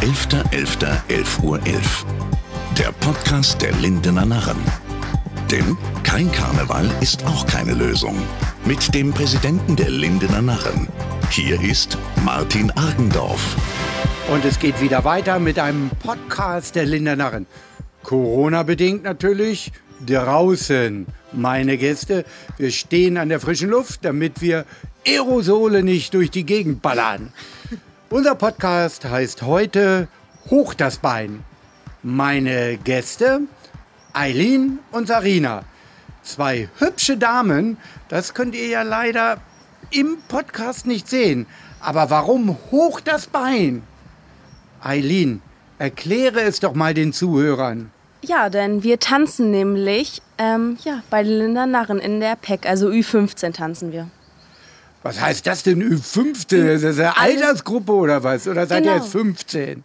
11.11.11 Uhr 11. Der Podcast der Lindener Narren. Denn kein Karneval ist auch keine Lösung. Mit dem Präsidenten der Lindener Narren. Hier ist Martin Argendorf. Und es geht wieder weiter mit einem Podcast der Lindener Narren. Corona-bedingt natürlich draußen. Meine Gäste, wir stehen an der frischen Luft, damit wir Aerosole nicht durch die Gegend ballern. Unser Podcast heißt heute Hoch das Bein. Meine Gäste, Eileen und Sarina. Zwei hübsche Damen, das könnt ihr ja leider im Podcast nicht sehen. Aber warum hoch das Bein? Eileen, erkläre es doch mal den Zuhörern. Ja, denn wir tanzen nämlich bei den Lindener Narren in der PEC, also Ü15 tanzen wir. Was heißt das denn Ü15? Ist das eine Altersgruppe oder was? Oder seid ihr jetzt 15?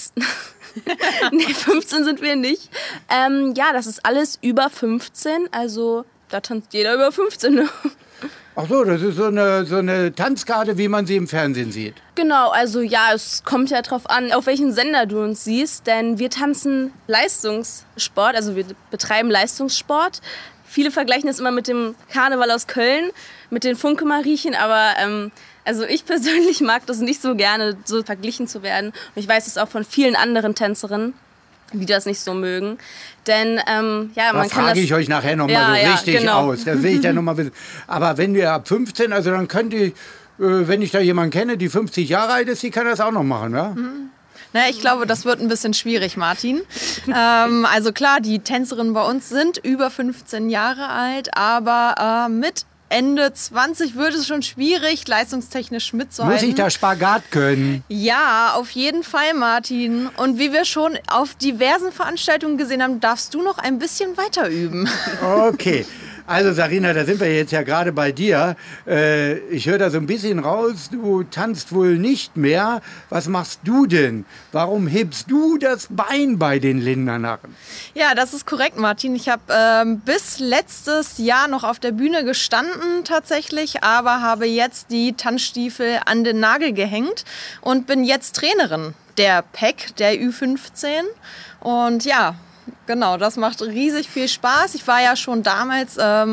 Nee, 15 sind wir nicht. Das ist alles über 15, also da tanzt jeder über 15. Ne? Ach so, das ist so eine Tanzkarte, wie man sie im Fernsehen sieht. Genau, also ja, es kommt ja drauf an, auf welchen Sender du uns siehst, denn wir tanzen Leistungssport, also wir betreiben Leistungssport. Viele vergleichen das immer mit dem Karneval aus Köln, mit den Funke-Mariechen, aber also ich persönlich mag das nicht so gerne, so verglichen zu werden. Und ich weiß es auch von vielen anderen Tänzerinnen, die das nicht so mögen. Denn, man kann das... frage ich euch nachher nochmal richtig aus. Das will ich dann nochmal wissen. Aber wenn wir ab 15, also dann könnt ihr, wenn ich da jemanden kenne, die 50 Jahre alt ist, die kann das auch noch machen, ja? Mhm. Na, ich glaube, das wird ein bisschen schwierig, Martin. Also klar, die Tänzerinnen bei uns sind über 15 Jahre alt, aber mit Ende 20 wird es schon schwierig, leistungstechnisch mitzuhalten. Muss ich da Spagat können? Ja, auf jeden Fall, Martin. Und wie wir schon auf diversen Veranstaltungen gesehen haben, darfst du noch ein bisschen weiter üben. Okay. Also Sarina, da sind wir jetzt ja gerade bei dir. Ich höre da so ein bisschen raus, du tanzt wohl nicht mehr. Was machst du denn? Warum hebst du das Bein bei den Lindener Narren? Ja, das ist korrekt, Martin. Ich habe bis letztes Jahr noch auf der Bühne gestanden tatsächlich, aber habe jetzt die Tanzstiefel an den Nagel gehängt und bin jetzt Trainerin der PEC, der Ü15. Und ja, genau, das macht riesig viel Spaß. Ich war ja schon damals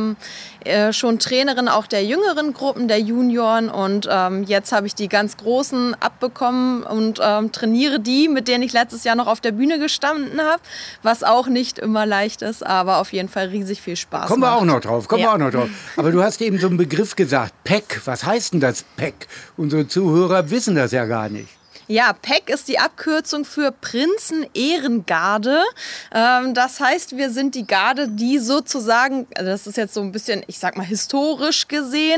schon Trainerin auch der jüngeren Gruppen, der Junioren. Und jetzt habe ich die ganz Großen abbekommen und trainiere die, mit denen ich letztes Jahr noch auf der Bühne gestanden habe. Was auch nicht immer leicht ist, aber auf jeden Fall riesig viel Spaß Kommen wir macht. auch noch drauf, Aber du hast eben so einen Begriff gesagt, PEC. Was heißt denn das PEC? Unsere Zuhörer wissen das ja gar nicht. Ja, PEC ist die Abkürzung für Prinzen-Ehrengarde. Das heißt, wir sind die Garde, die sozusagen, also das ist jetzt so ein bisschen, ich sag mal, historisch gesehen,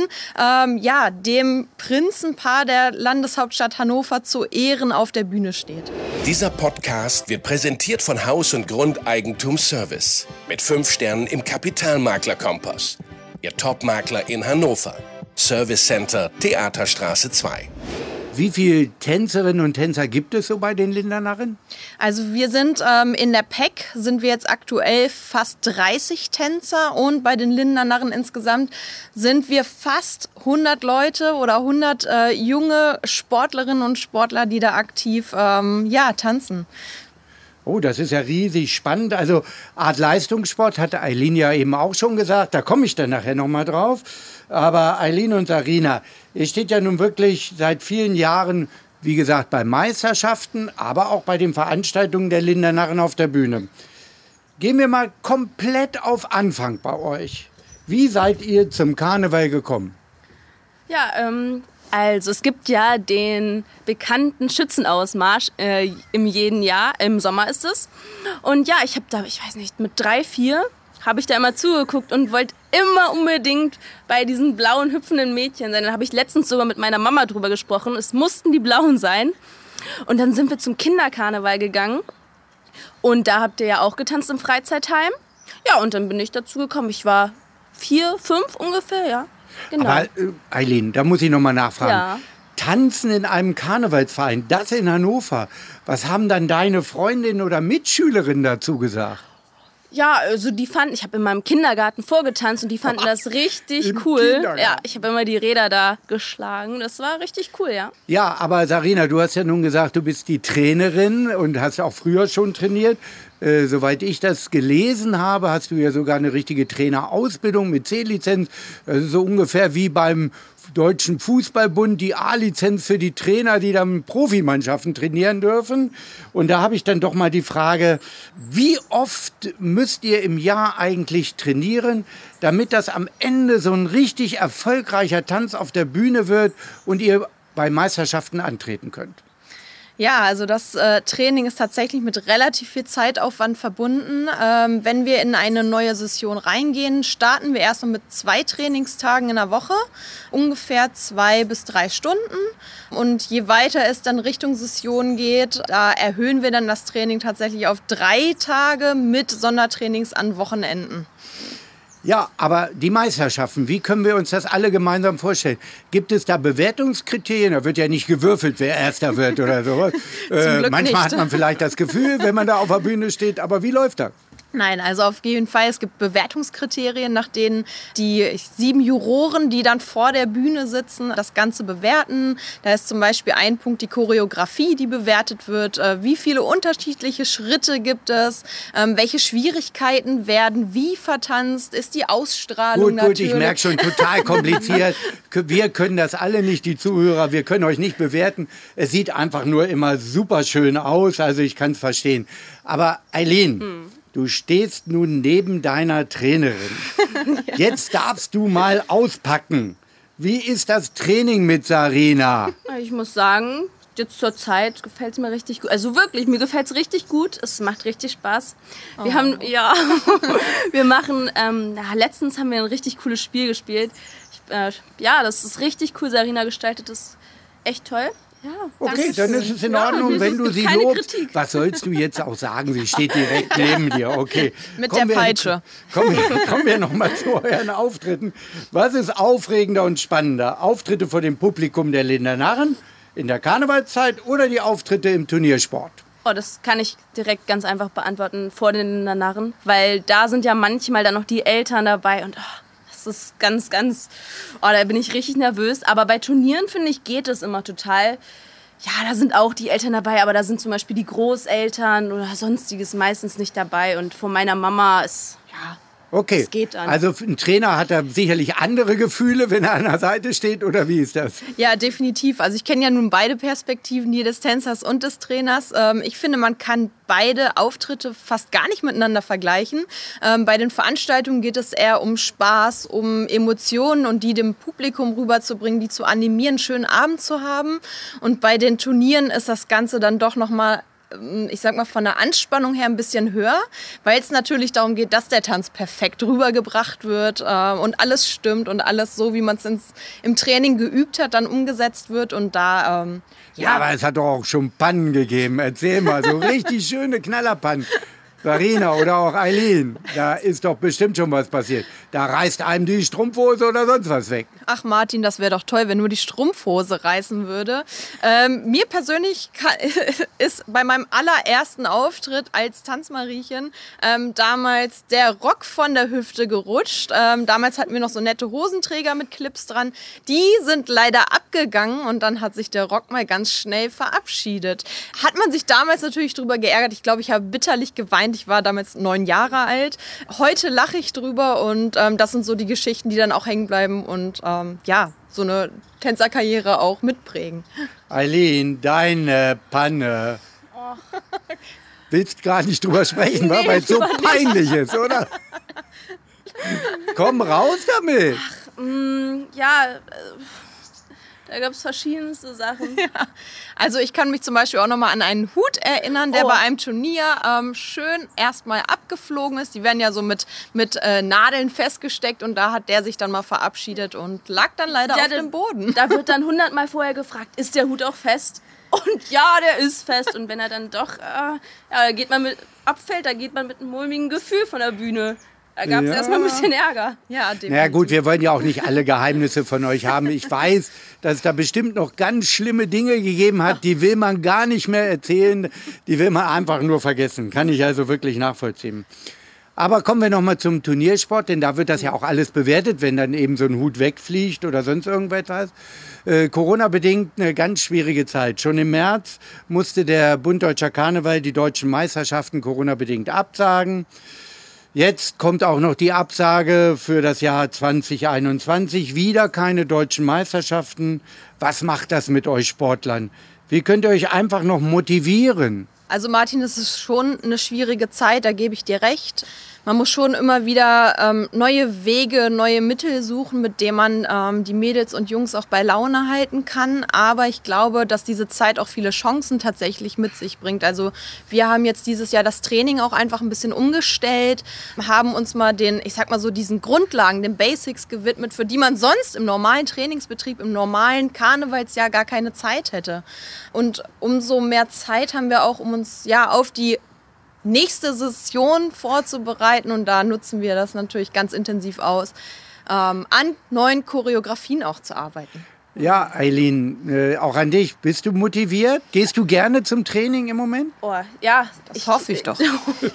dem Prinzenpaar der Landeshauptstadt Hannover zu Ehren auf der Bühne steht. Dieser Podcast wird präsentiert von Haus- und Grundeigentumsservice. Mit 5 Sternen im Kapitalmakler-Kompass. Ihr Top-Makler in Hannover. Service Center, Theaterstraße 2. Wie viele Tänzerinnen und Tänzer gibt es so bei den Lindener Narren? Also wir sind in der PEC sind wir jetzt aktuell fast 30 Tänzer und bei den Lindener Narren insgesamt sind wir fast 100 Leute oder 100 junge Sportlerinnen und Sportler, die da aktiv tanzen. Oh, das ist ja riesig spannend. Also Art Leistungssport hatte Eileen ja eben auch schon gesagt. Da komme ich dann nachher nochmal drauf. Aber Eileen und Sarina, ihr steht ja nun wirklich seit vielen Jahren, wie gesagt, bei Meisterschaften, aber auch bei den Veranstaltungen der Lindener Narren auf der Bühne. Gehen wir mal komplett auf Anfang bei euch. Wie seid ihr zum Karneval gekommen? Ja, also es gibt ja den bekannten Schützenausmarsch im jeden Jahr, im Sommer ist es. Und ja, ich habe da, ich weiß nicht, mit 3, 4 habe ich da immer zugeguckt und wollte immer unbedingt bei diesen blauen, hüpfenden Mädchen sein. Dann habe ich letztens sogar mit meiner Mama drüber gesprochen. Es mussten die blauen sein. Und dann sind wir zum Kinderkarneval gegangen. Und da habt ihr ja auch getanzt im Freizeitheim. Ja, und dann bin ich dazu gekommen. Ich war 4, 5 ungefähr, ja. Genau. Aber Eileen, da muss ich nochmal nachfragen. Ja. Tanzen in einem Karnevalsverein, das in Hannover. Was haben dann deine Freundinnen oder Mitschülerinnen dazu gesagt? Ja, also ich habe in meinem Kindergarten vorgetanzt und die fanden das richtig Im cool. Kindergarten? Ja, ich habe immer die Räder da geschlagen. Das war richtig cool, ja. Ja, aber Sarina, du hast ja nun gesagt, du bist die Trainerin und hast auch früher schon trainiert. Soweit ich das gelesen habe, hast du ja sogar eine richtige Trainerausbildung mit C-Lizenz. Das ist so ungefähr wie beim Deutschen Fußballbund die A-Lizenz für die Trainer, die dann Profimannschaften trainieren dürfen. Und da habe ich dann doch mal die Frage, wie oft müsst ihr im Jahr eigentlich trainieren, damit das am Ende so ein richtig erfolgreicher Tanz auf der Bühne wird und ihr bei Meisterschaften antreten könnt? Ja, also das Training ist tatsächlich mit relativ viel Zeitaufwand verbunden. Wenn wir in eine neue Session reingehen, starten wir erstmal mit 2 Trainingstagen in der Woche, ungefähr 2 bis 3 Stunden. Und je weiter es dann Richtung Session geht, da erhöhen wir dann das Training tatsächlich auf 3 Tage mit Sondertrainings an Wochenenden. Ja, aber die Meisterschaften, wie können wir uns das alle gemeinsam vorstellen? Gibt es da Bewertungskriterien? Da wird ja nicht gewürfelt, wer Erster wird oder sowas. Manchmal nicht. hat man vielleicht das Gefühl, wenn man da auf der Bühne steht, aber wie läuft das? Nein, also auf jeden Fall. Es gibt Bewertungskriterien, nach denen die 7 Juroren, die dann vor der Bühne sitzen, das Ganze bewerten. Da ist zum Beispiel ein Punkt die Choreografie, die bewertet wird. Wie viele unterschiedliche Schritte gibt es? Welche Schwierigkeiten werden wie vertanzt? Ist die Ausstrahlung Gut, ich merke schon, total kompliziert. Wir können das alle nicht, die Zuhörer. Wir können euch nicht bewerten. Es sieht einfach nur immer super schön aus. Also ich kann es verstehen. Aber Eileen, du stehst nun neben deiner Trainerin. Jetzt darfst du mal auspacken. Wie ist das Training mit Sarina? Ich muss sagen, jetzt zur Zeit gefällt es mir richtig gut. Also wirklich, mir gefällt es richtig gut. Es macht richtig Spaß. Wir machen, letztens haben wir ein richtig cooles Spiel gespielt. Das ist richtig cool. Sarina gestaltet das echt toll. Ja, okay, dann ist es in Ordnung, wenn du sie lobst. Kritik. Was sollst du jetzt auch sagen? Sie steht direkt neben dir. Okay. Mit der Peitsche. Kommen wir noch mal zu euren Auftritten. Was ist aufregender und spannender? Auftritte vor dem Publikum der Lindener Narren in der Karnevalszeit oder die Auftritte im Turniersport? Oh, das kann ich direkt ganz einfach beantworten vor den Lindener Narren, weil da sind ja manchmal dann noch die Eltern dabei und das ist ganz, da bin ich richtig nervös. Aber bei Turnieren, finde ich, geht es immer total. Ja, da sind auch die Eltern dabei, aber da sind zum Beispiel die Großeltern oder sonstiges meistens nicht dabei. Und von meiner Mama ist, okay, es geht dann. Also ein Trainer hat da sicherlich andere Gefühle, wenn er an der Seite steht, oder wie ist das? Ja, definitiv. Also ich kenne ja nun beide Perspektiven, die des Tänzers und des Trainers. Ich finde, man kann beide Auftritte fast gar nicht miteinander vergleichen. Bei den Veranstaltungen geht es eher um Spaß, um Emotionen und die dem Publikum rüberzubringen, die zu animieren, einen schönen Abend zu haben. Und bei den Turnieren ist das Ganze dann doch nochmal, ich sag mal, von der Anspannung her ein bisschen höher, weil es natürlich darum geht, dass der Tanz perfekt rübergebracht wird und alles stimmt und alles so, wie man es im Training geübt hat, dann umgesetzt wird und da... Ja, aber es hat doch auch schon Pannen gegeben. Erzähl mal, so richtig schöne Knallerpannen. Sarina oder auch Eileen, da ist doch bestimmt schon was passiert. Da reißt einem die Strumpfhose oder sonst was weg. Ach Martin, das wäre doch toll, wenn nur die Strumpfhose reißen würde. Mir persönlich ist bei meinem allerersten Auftritt als Tanzmariechen damals der Rock von der Hüfte gerutscht. Damals hatten wir noch so nette Hosenträger mit Clips dran. Die sind leider abgegangen und dann hat sich der Rock mal ganz schnell verabschiedet. Hat man sich damals natürlich drüber geärgert. Ich glaube, ich habe bitterlich geweint. Ich war damals 9 Jahre alt. Heute lache ich drüber und das sind so die Geschichten, die dann auch hängen bleiben und so eine Tänzerkarriere auch mitprägen. Eileen, deine Panne. Willst gar nicht drüber sprechen, Nee, weil es so lieber nicht. peinlich ist, oder? Komm raus damit. Da gab es verschiedenste Sachen. Also ich kann mich zum Beispiel auch nochmal an einen Hut erinnern, der bei einem Turnier schön erstmal abgeflogen ist. Die werden ja so mit Nadeln festgesteckt und da hat der sich dann mal verabschiedet und lag dann leider auf dem Boden. Da wird dann 100-mal vorher gefragt, ist der Hut auch fest? Und ja, der ist fest. Und wenn er dann doch abfällt, da geht man mit einem mulmigen Gefühl von der Bühne. Da gab es erstmal ein bisschen Ärger. Ja, definitiv. Na gut, wir wollen ja auch nicht alle Geheimnisse von euch haben. Ich weiß, dass es da bestimmt noch ganz schlimme Dinge gegeben hat, die will man gar nicht mehr erzählen. Die will man einfach nur vergessen. Kann ich also wirklich nachvollziehen. Aber kommen wir nochmal zum Turniersport, denn da wird das ja auch alles bewertet, wenn dann eben so ein Hut wegfliegt oder sonst irgendetwas. Corona-bedingt eine ganz schwierige Zeit. Schon im März musste der Bund Deutscher Karneval die deutschen Meisterschaften Corona-bedingt absagen. Jetzt kommt auch noch die Absage für das Jahr 2021. Wieder keine deutschen Meisterschaften. Was macht das mit euch Sportlern? Wie könnt ihr euch einfach noch motivieren? Also Martin, es ist schon eine schwierige Zeit, da gebe ich dir recht. Man muss schon immer wieder neue Wege, neue Mittel suchen, mit denen man die Mädels und Jungs auch bei Laune halten kann. Aber ich glaube, dass diese Zeit auch viele Chancen tatsächlich mit sich bringt. Also wir haben jetzt dieses Jahr das Training auch einfach ein bisschen umgestellt, haben uns mal diesen Grundlagen, den Basics gewidmet, für die man sonst im normalen Trainingsbetrieb, im normalen Karnevalsjahr gar keine Zeit hätte. Und umso mehr Zeit haben wir auch, um uns auf die nächste Session vorzubereiten, und da nutzen wir das natürlich ganz intensiv aus, an neuen Choreografien auch zu arbeiten. Ja, Eileen, auch an dich. Bist du motiviert? Gehst du gerne zum Training im Moment? Oh, ja. Das hoffe ich doch.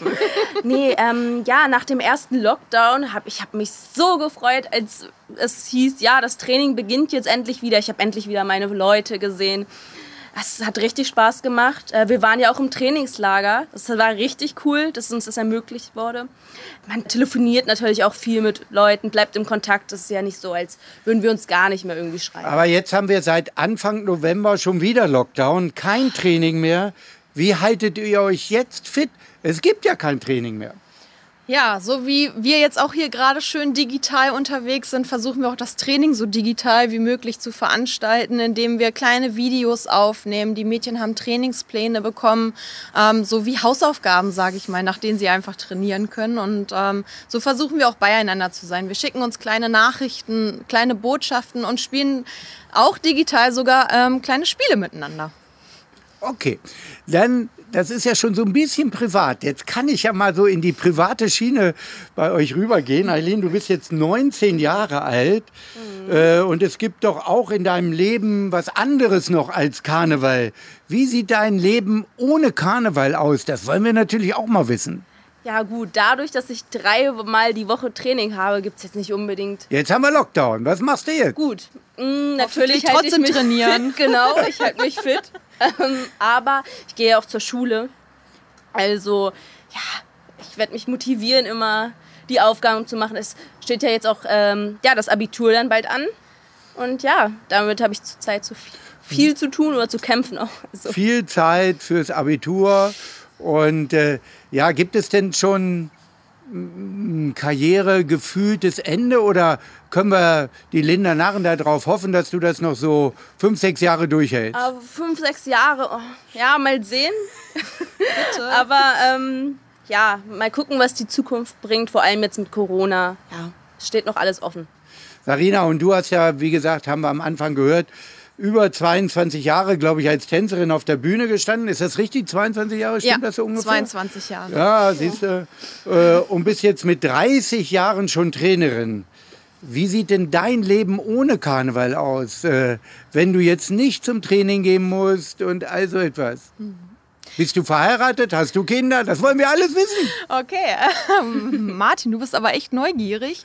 Nee, nach dem ersten Lockdown habe ich mich so gefreut, als es hieß, ja, das Training beginnt jetzt endlich wieder. Ich habe endlich wieder meine Leute gesehen. Es hat richtig Spaß gemacht. Wir waren ja auch im Trainingslager. Das war richtig cool, dass uns das ermöglicht wurde. Man telefoniert natürlich auch viel mit Leuten, bleibt im Kontakt. Das ist ja nicht so, als würden wir uns gar nicht mehr irgendwie schreiben. Aber jetzt haben wir seit Anfang November schon wieder Lockdown, kein Training mehr. Wie haltet ihr euch jetzt fit? Es gibt ja kein Training mehr. Ja, so wie wir jetzt auch hier gerade schön digital unterwegs sind, versuchen wir auch das Training so digital wie möglich zu veranstalten, indem wir kleine Videos aufnehmen. Die Mädchen haben Trainingspläne bekommen, so wie Hausaufgaben, sage ich mal, nach denen sie einfach trainieren können. Und so versuchen wir auch beieinander zu sein. Wir schicken uns kleine Nachrichten, kleine Botschaften und spielen auch digital sogar kleine Spiele miteinander. Okay, dann, das ist ja schon so ein bisschen privat. Jetzt kann ich ja mal so in die private Schiene bei euch rübergehen. Eileen, du bist jetzt 19 Jahre alt und es gibt doch auch in deinem Leben was anderes noch als Karneval. Wie sieht dein Leben ohne Karneval aus? Das wollen wir natürlich auch mal wissen. Ja gut, dadurch, dass ich 3-mal die Woche Training habe, gibt es jetzt nicht unbedingt... Jetzt haben wir Lockdown. Was machst du jetzt? Gut, natürlich halte ich trotzdem mich trainieren. fit. Genau, ich halte mich fit. Aber ich gehe auch zur Schule. Also, ja, ich werde mich motivieren, immer die Aufgaben zu machen. Es steht ja jetzt auch das Abitur dann bald an. Und ja, damit habe ich zurzeit so viel zu tun oder zu kämpfen auch. Also. Viel Zeit fürs Abitur. Und gibt es denn schon ein karrieregefühltes Ende oder können wir die Linda Narren darauf hoffen, dass du das noch so 5-6 Jahre durchhältst? 5-6 Jahre, ja, mal sehen. Bitte. Aber mal gucken, was die Zukunft bringt, vor allem jetzt mit Corona. Ja, steht noch alles offen. Sarina, und du hast ja, wie gesagt, haben wir am Anfang gehört, über 22 Jahre, glaube ich, als Tänzerin auf der Bühne gestanden. Ist das richtig? 22 Jahre? Stimmt das so ungefähr? 22 Jahre. Ja, siehst du. Und bist jetzt mit 30 Jahren schon Trainerin. Wie sieht denn dein Leben ohne Karneval aus, wenn du jetzt nicht zum Training gehen musst und all so etwas? Bist du verheiratet? Hast du Kinder? Das wollen wir alles wissen. Okay, Martin, du bist aber echt neugierig.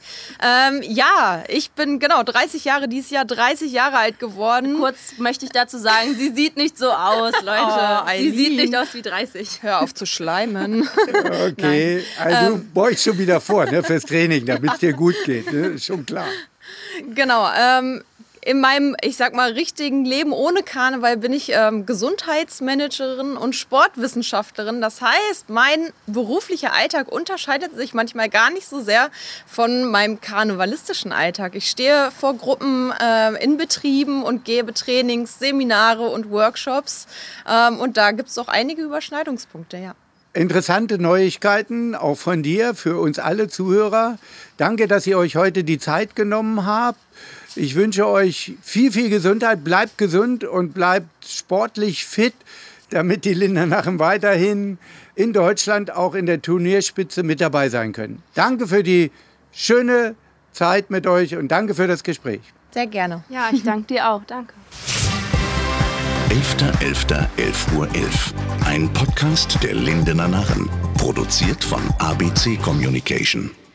Ich bin dieses Jahr 30 Jahre alt geworden. Kurz möchte ich dazu sagen, sie sieht nicht so aus, Leute. Sie sieht nicht aus wie 30. Hör auf zu schleimen. Okay, also du beugst schon wieder vor, ne, fürs Training, damit es dir gut geht. Ne? Ist schon klar. Genau, in meinem, richtigen Leben ohne Karneval bin ich Gesundheitsmanagerin und Sportwissenschaftlerin. Das heißt, mein beruflicher Alltag unterscheidet sich manchmal gar nicht so sehr von meinem karnevalistischen Alltag. Ich stehe vor Gruppen in Betrieben und gebe Trainings, Seminare und Workshops. Und da gibt es auch einige Überschneidungspunkte, ja. Interessante Neuigkeiten, auch von dir, für uns alle Zuhörer. Danke, dass ihr euch heute die Zeit genommen habt. Ich wünsche euch viel, viel Gesundheit. Bleibt gesund und bleibt sportlich fit, damit die Linda Narren weiterhin in Deutschland auch in der Turnierspitze mit dabei sein können. Danke für die schöne Zeit mit euch und danke für das Gespräch. Sehr gerne. Ja, ich danke dir auch. Danke. 11.11.11 Uhr 11. Ein Podcast der Lindener Narren. Produziert von ABC Communication.